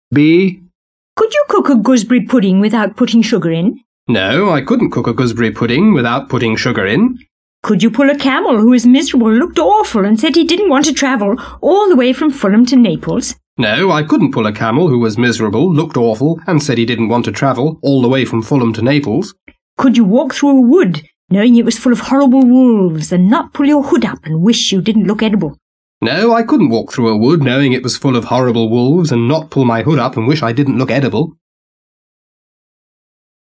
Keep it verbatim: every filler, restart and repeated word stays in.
B. Could you cook a gooseberry pudding without putting sugar in? No, I couldn't cook a gooseberry pudding without putting sugar in. Could you pull a camel who was miserable, looked awful, and said he didn't want to travel all the way from Fulham to Naples? No, I couldn't pull a camel who was miserable, looked awful, and said he didn't want to travel all the way from Fulham to Naples. Could you walk through a wood, knowing it was full of horrible wolves, and not pull your hood up and wish you didn't look edible? No, I couldn't walk through a wood knowing it was full of horrible wolves and not pull my hood up and wish I didn't look edible.